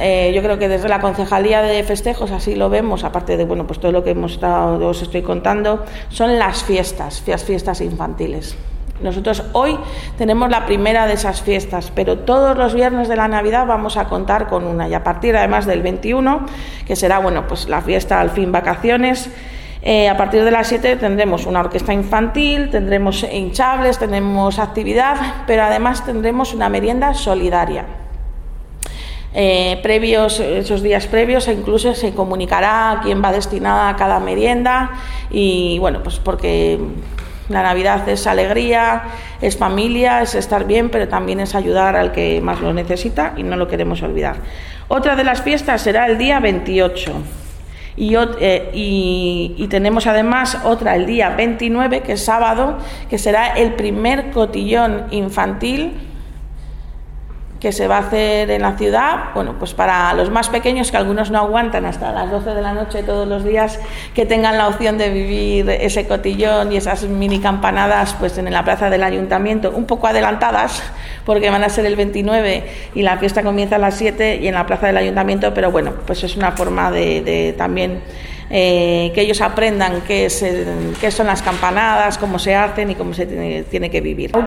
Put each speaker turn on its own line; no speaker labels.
yo creo que desde la Concejalía de Festejos así lo vemos, aparte de pues todo lo que os estoy contando, son las fiestas infantiles. Nosotros hoy tenemos la primera de esas fiestas, pero todos los viernes de la Navidad vamos a contar con una, y a partir además del 21, que será pues la fiesta al fin vacaciones. A partir de las 7 tendremos una orquesta infantil, tendremos hinchables, tendremos actividad, pero además tendremos una merienda solidaria. Esos días previos incluso se comunicará a quién va destinada a cada merienda, y pues porque la Navidad es alegría, es familia, es estar bien, pero también es ayudar al que más lo necesita y no lo queremos olvidar. Otra de las fiestas será el día 28. Y tenemos además otra el día 29, que es sábado, que será el primer cotillón infantil que se va a hacer en la ciudad, pues para los más pequeños, que algunos no aguantan hasta las 12 de la noche todos los días, que tengan la opción de vivir ese cotillón y esas mini campanadas pues en la plaza del Ayuntamiento, un poco adelantadas, porque van a ser el 29 y la fiesta comienza a las 7 y en la plaza del Ayuntamiento, pero pues es una forma de también que ellos aprendan qué son las campanadas, cómo se hacen y cómo se tiene que vivir.